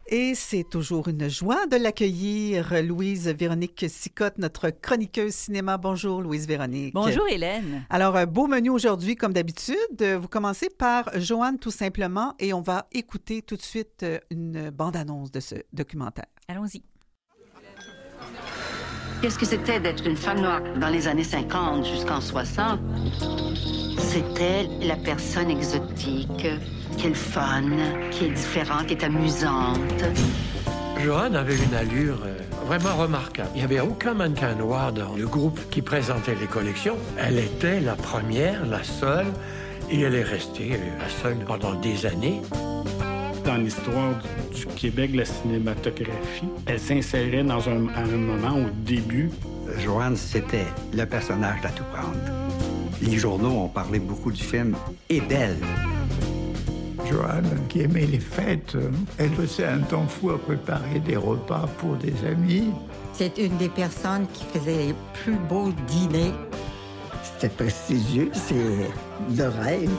Et c'est toujours une joie de l'accueillir, Louise-Véronique Sicotte, notre chroniqueuse cinéma. Bonjour, Louise-Véronique. Bonjour, Hélène. Alors, un beau menu aujourd'hui, comme d'habitude. Vous commencez par Joanne, tout simplement, et on va écouter tout de suite une bande-annonce de ce documentaire. Allons-y. Qu'est-ce que c'était d'être une femme noire dans les années 50 jusqu'en 60? C'était la personne exotique, qui est le fun, qui est différente, qui est amusante. Joanne avait une allure vraiment remarquable. Il n'y avait aucun mannequin noir dans le groupe qui présentait les collections. Elle était la première, la seule, et elle est restée la seule pendant des années. Dans l'histoire du Québec de la cinématographie, elle s'insérait à un moment au début. Joanne, c'était le personnage d'À tout prendre. Les journaux ont parlé beaucoup du film et d'elle. Joanne, qui aimait les fêtes, elle passait un temps fou à préparer des repas pour des amis. C'est une des personnes qui faisait les plus beaux dîners. C'était prestigieux, c'est de rêve.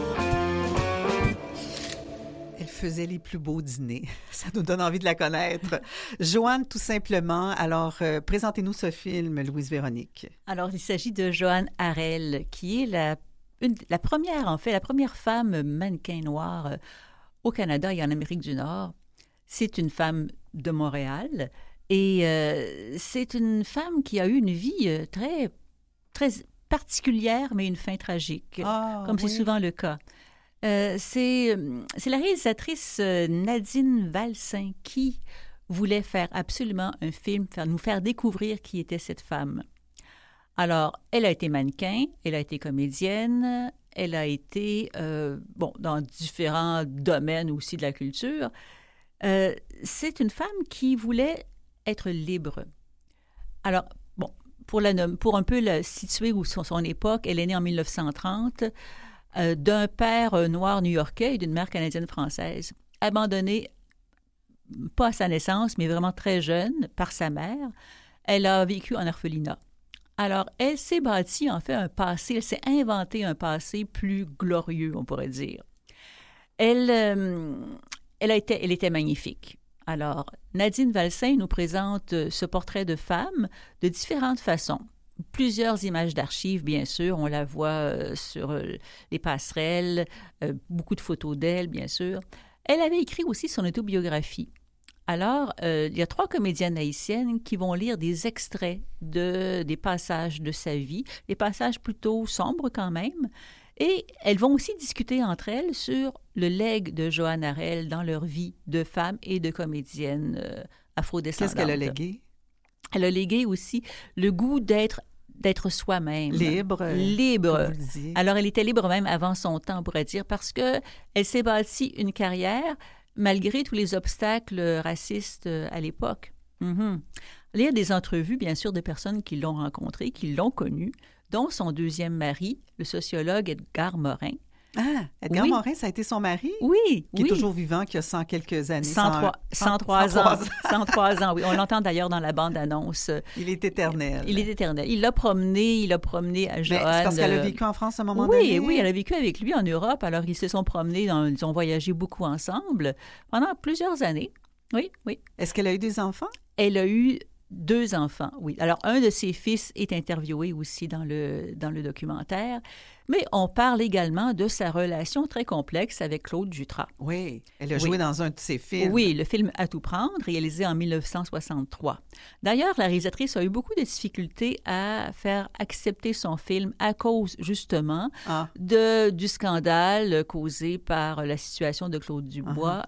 Elle faisait les plus beaux dîners. Ça nous donne envie de la connaître. Joanne, tout simplement. Alors, présentez-nous ce film, Louise-Véronique. Alors, il s'agit de Joanne Harel, qui est la première femme mannequin noire au Canada et en Amérique du Nord. C'est une femme de Montréal et c'est une femme qui a eu une vie très, très particulière, mais une fin tragique, comme c'est souvent le cas. C'est la réalisatrice Nadine Valsin qui voulait faire absolument un film, nous faire découvrir qui était cette femme. Alors, elle a été mannequin, elle a été comédienne, elle a été, dans différents domaines aussi de la culture. C'est une femme qui voulait être libre. Alors, pour un peu la situer où son époque, elle est née en 1930 d'un père noir new-yorkais et d'une mère canadienne-française, abandonnée, pas à sa naissance, mais vraiment très jeune, par sa mère. Elle a vécu en orphelinat. Alors, elle s'est bâtie, en fait, un passé, elle s'est inventé un passé plus glorieux, on pourrait dire. Elle était magnifique. Alors, Nadine Valsin nous présente ce portrait de femme de différentes façons. Plusieurs images d'archives, bien sûr, on la voit sur les passerelles, beaucoup de photos d'elle, bien sûr. Elle avait écrit aussi son autobiographie. Alors, il y a 3 comédiennes haïtiennes qui vont lire des extraits des passages de sa vie, des passages plutôt sombres quand même, et elles vont aussi discuter entre elles sur le legs de Joanne Harel dans leur vie de femme et de comédienne afrodescendante. Qu'est-ce qu'elle a légué? Elle a légué aussi le goût d'être soi-même. Libre. Alors, elle était libre même avant son temps, on pourrait dire, parce qu'elle s'est bâtie une carrière malgré tous les obstacles racistes à l'époque. Il y a des entrevues, bien sûr, de personnes qui l'ont rencontrée, qui l'ont connue, dont son deuxième mari, le sociologue Edgar Morin. Ah, Edgar Morin, ça a été son mari? Oui. Qui est toujours vivant, qui a 100 quelques années. 103 ans. 103 ans, oui. On l'entend d'ailleurs dans la bande-annonce. Il est éternel. Il l'a promené à Joanne. Mais c'est parce qu'elle a vécu en France à un moment donné? Oui, elle a vécu avec lui en Europe. Alors, ils se sont promenés, ils ont voyagé beaucoup ensemble pendant plusieurs années. Oui. Est-ce qu'elle a eu des enfants? Elle a eu 2 enfants, oui. Alors, un de ses fils est interviewé aussi dans le documentaire, mais on parle également de sa relation très complexe avec Claude Jutras. Oui, elle a joué dans un de ses films. Oui, le film À tout prendre, réalisé en 1963. D'ailleurs, la réalisatrice a eu beaucoup de difficultés à faire accepter son film à cause, justement, du scandale causé par la situation de Claude Dubois,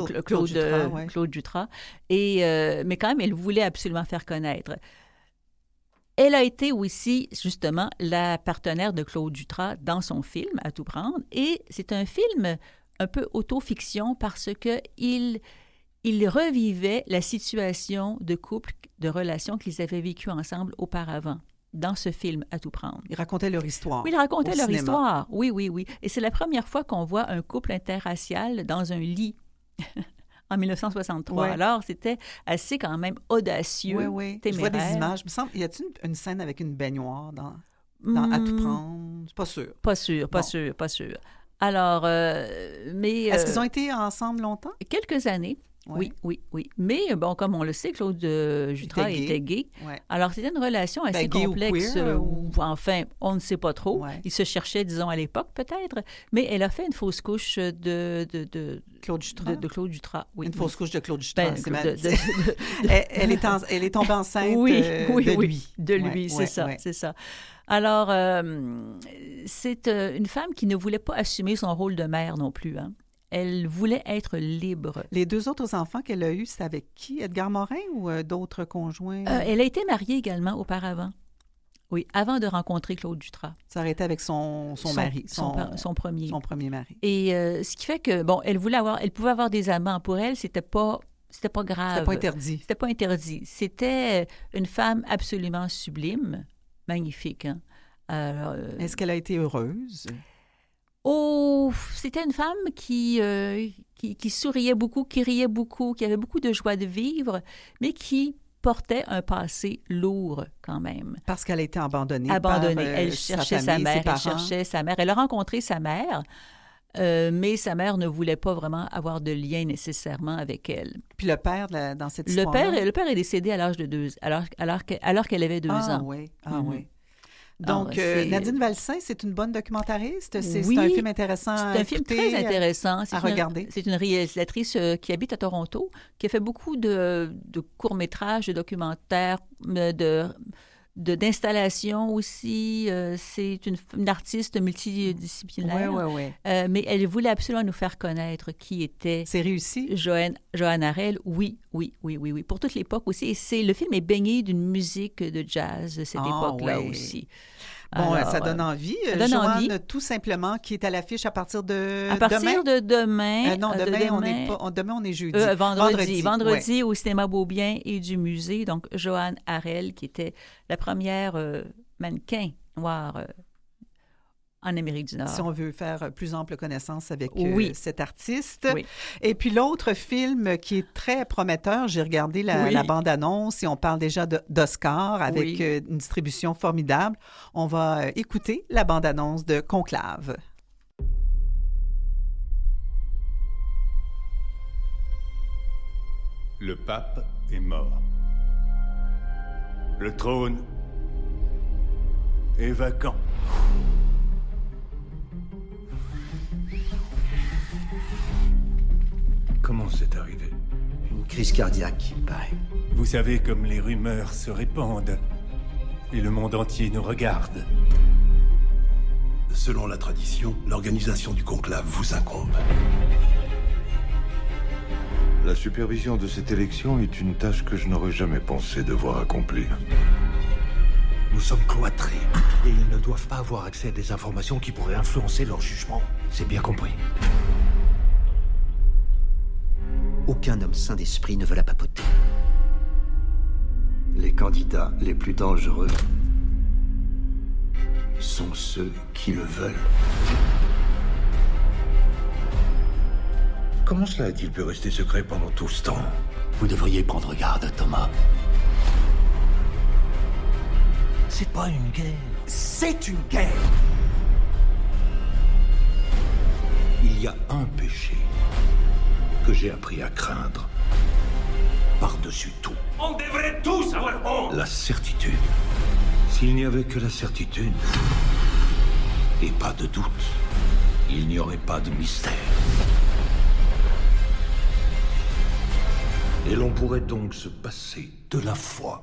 Claude Jutras. Mais quand même, elle voulait absolument faire connaître. Elle a été aussi, justement, la partenaire de Claude Jutras dans son film « À tout prendre ». Et c'est un film un peu auto-fiction parce qu'il revivait la situation de couple, de relation qu'ils avaient vécue ensemble auparavant dans ce film « À tout prendre ». Ils racontaient leur histoire. Oui, ils racontaient leur histoire. Oui. Et c'est la première fois qu'on voit un couple interracial dans un lit. En 1963. Ouais. Alors, c'était assez quand même audacieux, oui. téméraire. Je vois des images. Il me semble, y a-t-il une scène avec une baignoire dans À tout prendre? Pas sûr. Pas sûr. Alors, mais... Est-ce qu'ils ont été ensemble longtemps? Quelques années. Oui. Mais bon, comme on le sait, Claude Jutras était gay. Ouais. Alors, c'était une relation assez complexe. Ou queer, enfin, on ne sait pas trop. Ouais. Il se cherchait, disons, à l'époque, peut-être. Mais elle a fait une fausse couche de Claude Jutras. De Claude Jutras, oui. Une fausse couche de Claude Jutras. Ben, elle est tombée enceinte de lui. De lui, c'est ça. Alors, c'est une femme qui ne voulait pas assumer son rôle de mère non plus, hein. Elle voulait être libre. Les 2 autres enfants qu'elle a eus, c'est avec qui? Edgar Morin ou d'autres conjoints? Elle a été mariée également auparavant. Oui, avant de rencontrer Claude Jutras. Ça aurait été avec son mari. Son premier. Son premier mari. Et ce qui fait que, bon, elle pouvait avoir des amants. Pour elle, c'était pas grave. C'était pas interdit. C'était pas interdit. C'était une femme absolument sublime, magnifique. Hein? Alors, est-ce qu'elle a été heureuse? Oh, c'était une femme qui souriait beaucoup, qui riait beaucoup, qui avait beaucoup de joie de vivre, mais qui portait un passé lourd quand même. Parce qu'elle a été abandonnée. Elle cherchait sa mère, Elle a rencontré sa mère, mais sa mère ne voulait pas vraiment avoir de lien nécessairement avec elle. Puis le père, dans cette histoire-là? Le père est décédé à l'âge de 2 ans, alors qu'elle avait 2 ans. Oui. Oui. Donc, Nadine Valsin, c'est une bonne documentariste. C'est un film intéressant à écouter. C'est un film très intéressant. À regarder. C'est une réalisatrice qui habite à Toronto, qui a fait beaucoup de courts-métrages, de documentaires, d'installations aussi. C'est une artiste multidisciplinaire. Oui. Mais elle voulait absolument nous faire connaître qui était... C'est réussi? Joanne Harel, oui. Pour toute l'époque aussi. Et le film est baigné d'une musique de jazz de cette époque-là aussi. Bon, alors, ça donne envie. Joanne, tout simplement, qui est à l'affiche à partir de demain? À partir de demain. Demain, on est jeudi. Vendredi au Cinéma Beaubien et du musée. Donc, Joanne Harel, qui était la première mannequin noire en Amérique du Nord. Si on veut faire plus ample connaissance avec cet artiste. Oui. Et puis l'autre film qui est très prometteur, j'ai regardé la bande-annonce et on parle déjà d'Oscar avec une distribution formidable. On va écouter la bande-annonce de Conclave. Le pape est mort. Le trône est vacant. Comment c'est arrivé? Une crise cardiaque, il paraît. Vous savez comme les rumeurs se répandent et le monde entier nous regarde. Selon la tradition, l'organisation du conclave vous incombe. La supervision de cette élection est une tâche que je n'aurais jamais pensé devoir accomplir. Nous sommes cloîtrés et ils ne doivent pas avoir accès à des informations qui pourraient influencer leur jugement. C'est bien compris. Aucun homme sain d'esprit ne veut la papoter. Les candidats les plus dangereux sont ceux qui le veulent. Comment cela a-t-il pu rester secret pendant tout ce temps? Vous devriez prendre garde, Thomas. C'est pas une guerre, c'est une guerre. Il y a un péché que j'ai appris à craindre par-dessus tout. On devrait tous avoir honte. La certitude. S'il n'y avait que la certitude et pas de doute, il n'y aurait pas de mystère. Et l'on pourrait donc se passer de la foi.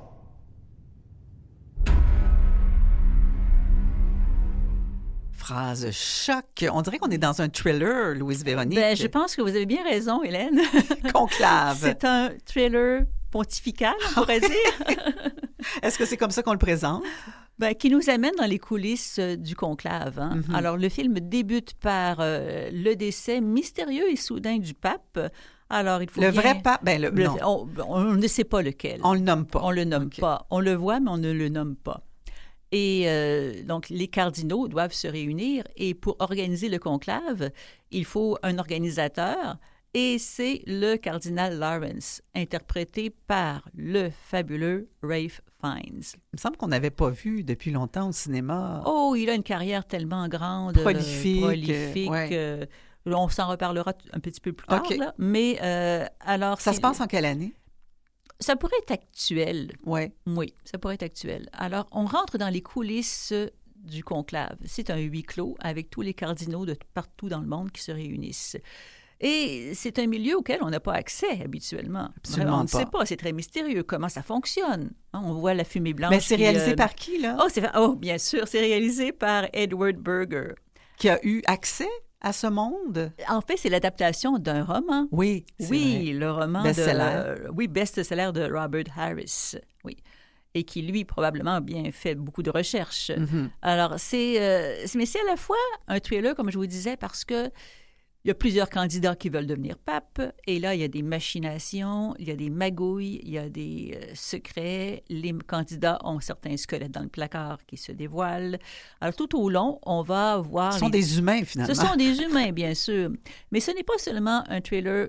Phrase choc. On dirait qu'on est dans un thriller, Louise Véronique. Ben, je pense que vous avez bien raison, Hélène. Conclave. C'est un thriller pontifical, on pourrait dire. Est-ce que c'est comme ça qu'on le présente? Ben, qui nous amène dans les coulisses du conclave. Hein? Mm-hmm. Alors, le film débute par le décès mystérieux et soudain du pape. Alors, il faut vrai pape, non. On ne sait pas lequel. On le nomme pas. On le nomme pas. On le voit, mais on ne le nomme pas. Et donc, les cardinaux doivent se réunir et pour organiser le conclave, il faut un organisateur et c'est le cardinal Lawrence, interprété par le fabuleux Ralph Fiennes. Il me semble qu'on n'avait pas vu depuis longtemps au cinéma. Oh, il a une carrière tellement grande, prolifique. On s'en reparlera un petit peu plus tard, là. Mais alors... Ça se passe en quelle année? Ça pourrait être actuel. Ouais. Oui, ça pourrait être actuel. Alors, on rentre dans les coulisses du conclave. C'est un huis clos avec tous les cardinaux de partout dans le monde qui se réunissent. Et c'est un milieu auquel on n'a pas accès habituellement. Absolument on ne sait pas, c'est très mystérieux comment ça fonctionne. On voit la fumée blanche. Mais c'est réalisé par qui, là? Bien sûr, c'est réalisé par Edward Berger. Qui a eu accès à ce monde? En fait, c'est l'adaptation d'un roman. Oui, oui, le roman best-seller. Best-seller de Robert Harris. Oui. Et qui, lui, probablement a bien fait beaucoup de recherches. Mm-hmm. Alors, mais c'est à la fois un thriller, comme je vous disais, parce que il y a plusieurs candidats qui veulent devenir pape, et là, il y a des machinations, il y a des magouilles, il y a des secrets. Les candidats ont certains squelettes dans le placard qui se dévoilent. Alors, tout au long, on va voir... Ce sont des humains, finalement. Ce sont des humains, bien sûr. Mais ce n'est pas seulement un thriller,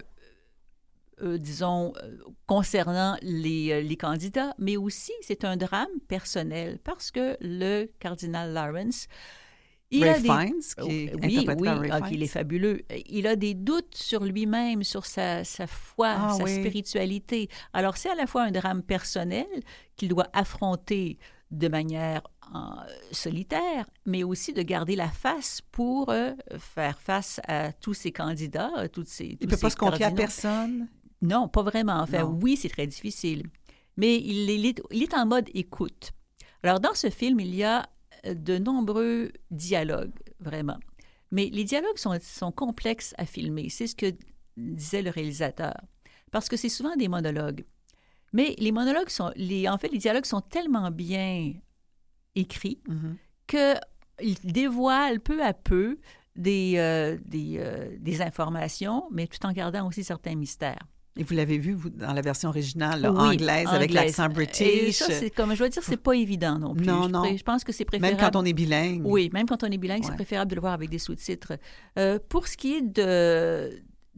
concernant les candidats, mais aussi, c'est un drame personnel, parce que le cardinal Lawrence... Ray Fiennes, qui est interprété par Ray Fiennes. Il est fabuleux. Il a des doutes sur lui-même, sur sa foi, sa spiritualité. Alors, c'est à la fois un drame personnel qu'il doit affronter de manière solitaire, mais aussi de garder la face pour faire face à tous ces candidats, il ne peut pas se confier à personne? Non, pas vraiment. Enfin, oui, c'est très difficile. Mais il est en mode écoute. Alors, dans ce film, il y a de nombreux dialogues, vraiment. Mais les dialogues sont complexes à filmer. C'est ce que disait le réalisateur. Parce que c'est souvent des monologues. Mais les monologues les dialogues sont tellement bien écrits qu'ils dévoilent peu à peu des informations, mais tout en gardant aussi certains mystères. Et vous l'avez vu, vous, dans la version originale, anglaise, avec l'accent british. Et ça, comme je dois dire, c'est pas évident non plus. Non. Je pense que c'est préférable... Même quand on est bilingue. Oui, même quand on est bilingue, c'est préférable de le voir avec des sous-titres. Pour ce qui est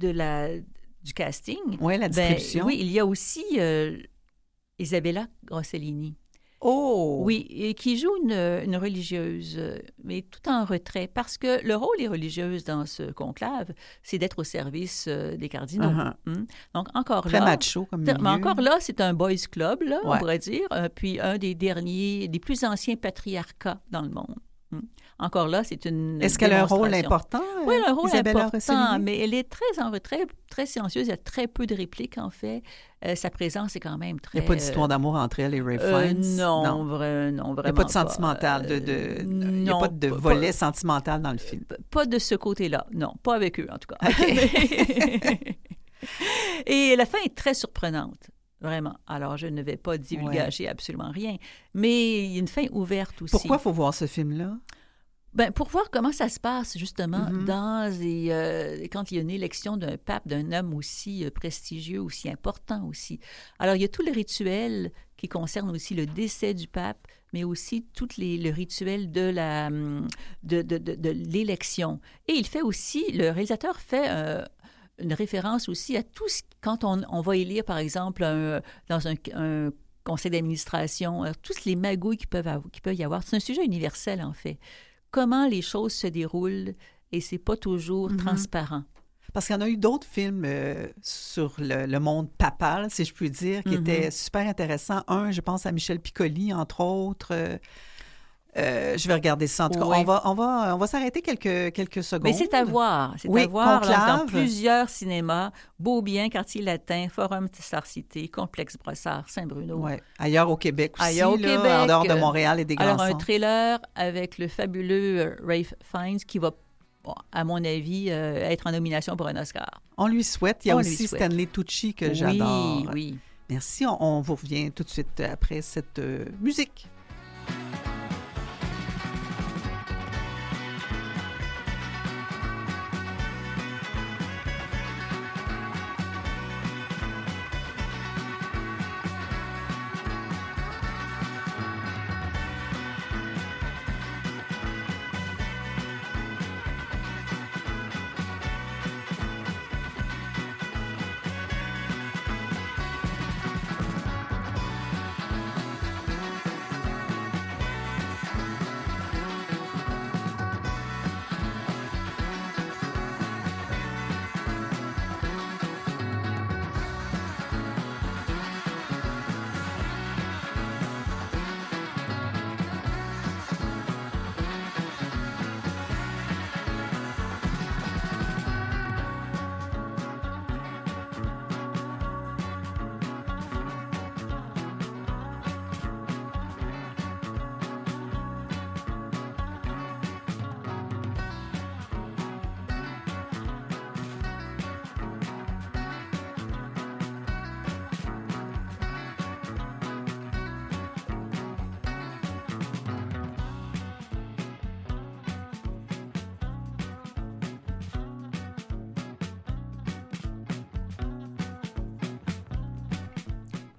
du casting... Oui, la distribution. Oui, il y a aussi Isabella Rossellini. Oh! Oui, et qui joue une religieuse, mais tout en retrait, parce que le rôle des religieuses dans ce conclave, c'est d'être au service des cardinaux. Donc, encore très macho comme milieu. Mais encore là, c'est un boys club, là, on pourrait dire, puis un des plus anciens patriarcats dans le monde. Encore là, c'est une Est-ce qu'elle a un rôle important? Oui, elle a un rôle Isabella important, Rossellini? mais elle est très en retrait, très silencieuse. Il y a très peu de répliques, en fait. Sa présence est quand même très... Il n'y a pas d'histoire d'amour entre elle et Ray Fiennes? Non, vraiment pas. Il n'y a pas de sentimental, il n'y a pas de volet sentimental dans le film? Pas de ce côté-là, non. Pas avec eux, en tout cas. Okay. Et la fin est très surprenante. Vraiment. Alors, je ne vais pas divulgager absolument rien. Mais il y a une fin ouverte aussi. Pourquoi il faut voir ce film-là? Pour voir comment ça se passe, justement, quand il y a une élection d'un pape, d'un homme aussi prestigieux, aussi important aussi. Alors, il y a tout le rituel qui concerne aussi le décès du pape, mais aussi tout le rituel de l'élection. Et il fait aussi, le réalisateur fait... une référence aussi à tout ce... Quand on va élire, par exemple, dans un conseil d'administration, toutes les magouilles qui peuvent y avoir. C'est un sujet universel, en fait. Comment les choses se déroulent et c'est pas toujours transparent. Parce qu'il y en a eu d'autres films sur le monde papal, si je puis dire, qui étaient super intéressants. Un, je pense à Michel Piccoli, entre autres... je vais regarder ça. En tout cas, on va s'arrêter quelques secondes. Mais c'est à voir. C'est à voir dans plusieurs cinémas. Beaubien, Quartier Latin, Forum Star City, Complexe Brossard, Saint-Bruno. Oui. Ailleurs au Québec aussi, en dehors de Montréal et des grands centres. Alors, un trailer avec le fabuleux Ray Fiennes qui va, à mon avis, être en nomination pour un Oscar. On lui souhaite. Il y a aussi Stanley Tucci que j'adore. Oui. Merci. On vous revient tout de suite après cette musique.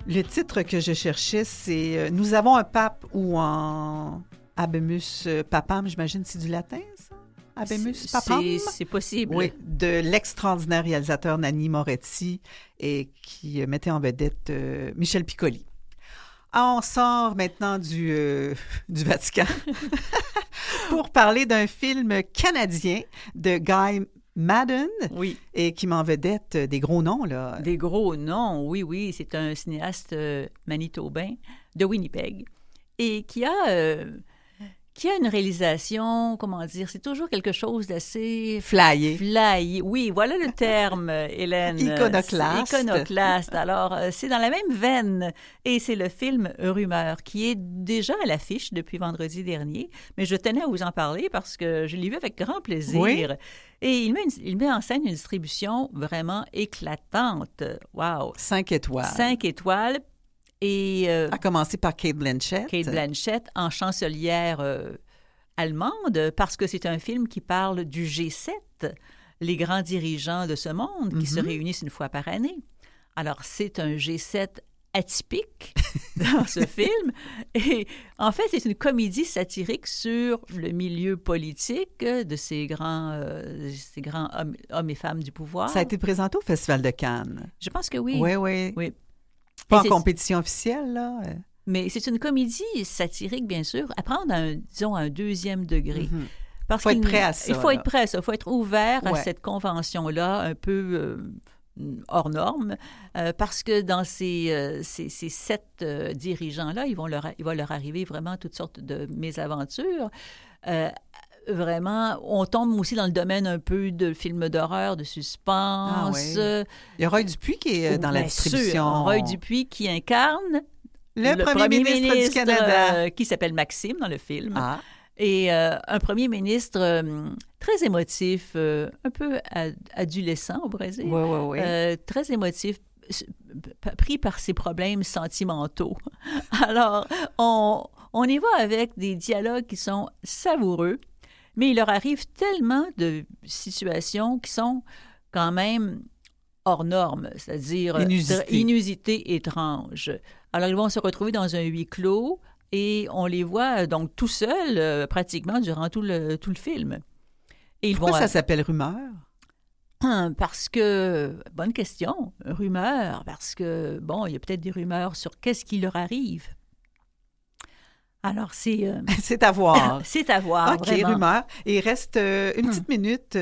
Le titre que je cherchais, c'est « Nous avons un pape » ou en Habemus Papam, j'imagine c'est du latin, ça? Habemus Papam? C'est possible. Oui, de l'extraordinaire réalisateur Nanni Moretti et qui mettait en vedette Michel Piccoli. On sort maintenant du Vatican pour parler d'un film canadien de Guy Maddin, oui. Et qui m'en vedette des gros noms, là. Des gros noms, oui. C'est un cinéaste manitobain de Winnipeg et qui a une réalisation, comment dire, c'est toujours quelque chose d'assez... Flyé. Oui, voilà le terme, Hélène. Iconoclaste. Alors, c'est dans la même veine. Et c'est le film Rumeur, qui est déjà à l'affiche depuis vendredi dernier. Mais je tenais à vous en parler parce que je l'ai vu avec grand plaisir. Oui. Et il met en scène une distribution vraiment éclatante. Wow! 5 étoiles. 5 étoiles. Et, à commencer par Cate Blanchett. Cate Blanchett en chancelière allemande, parce que c'est un film qui parle du G7, les grands dirigeants de ce monde qui se réunissent une fois par année. Alors, c'est un G7 atypique dans ce film. Et en fait, c'est une comédie satirique sur le milieu politique de ces grands hommes et femmes du pouvoir. Ça a été présenté au Festival de Cannes. Je pense que oui. Oui. Pas en compétition officielle, là. Mais c'est une comédie satirique, bien sûr, à prendre un deuxième degré. Il faut être prêt à ça. Il faut être prêt à ça. Il faut être ouvert à cette convention-là, un peu hors norme, parce que dans ces 7 dirigeants-là, il va leur arriver vraiment toutes sortes de mésaventures. Vraiment, on tombe aussi dans le domaine un peu de films d'horreur, de suspense. Il y a Roy Dupuis qui est dans la distribution. Roy Dupuis qui incarne le premier ministre du Canada. Qui s'appelle Maxime dans le film. Et un premier ministre très émotif, un peu adolescent au Brésil. Oui. Très émotif, pris par ses problèmes sentimentaux. Alors, on y va avec des dialogues qui sont savoureux. Mais il leur arrive tellement de situations qui sont quand même hors normes, c'est-à-dire inusitées, étranges. Alors, ils vont se retrouver dans un huis clos et on les voit donc tout seuls pratiquement durant tout le film. Et pourquoi ça s'appelle Rumeur? Parce que, bonne question, rumeur, parce que, bon, il y a peut-être des rumeurs sur qu'est-ce qui leur arrive. Alors, c'est à voir. C'est à voir, OK, vraiment. Rumeur. Et il reste une petite minute.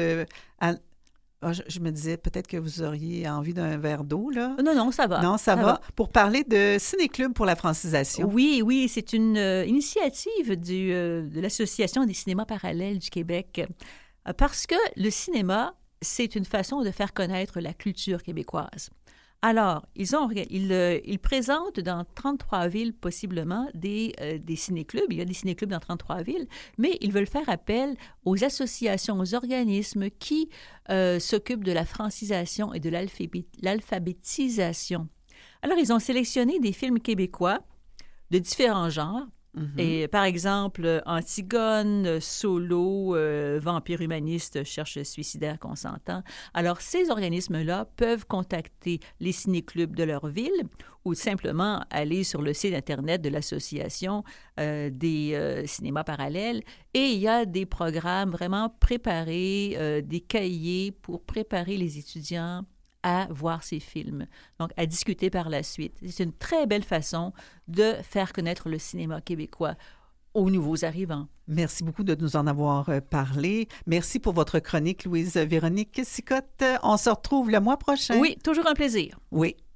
Je me disais peut-être que vous auriez envie d'un verre d'eau, là. Non, ça va. Non, ça va. Pour parler de Ciné-Club pour la francisation. Oui, c'est une initiative de l'Association des cinémas parallèles du Québec. Parce que le cinéma, c'est une façon de faire connaître la culture québécoise. Alors, ils présentent dans 33 villes possiblement des ciné-clubs. Il y a des ciné-clubs dans 33 villes, mais ils veulent faire appel aux associations, aux organismes qui s'occupent de la francisation et de l'alphabétisation. Alors, ils ont sélectionné des films québécois de différents genres. Et par exemple, Antigone, Solo, Vampire humaniste, Cherche suicidaire consentant. Alors, ces organismes-là peuvent contacter les ciné-clubs de leur ville ou simplement aller sur le site Internet de l'Association des cinémas parallèles. Et il y a des programmes vraiment préparés, des cahiers pour préparer les étudiants à voir ces films, donc à discuter par la suite. C'est une très belle façon de faire connaître le cinéma québécois aux nouveaux arrivants. Merci beaucoup de nous en avoir parlé. Merci pour votre chronique, Louise-Véronique Sicotte. On se retrouve le mois prochain. Oui, toujours un plaisir. Oui.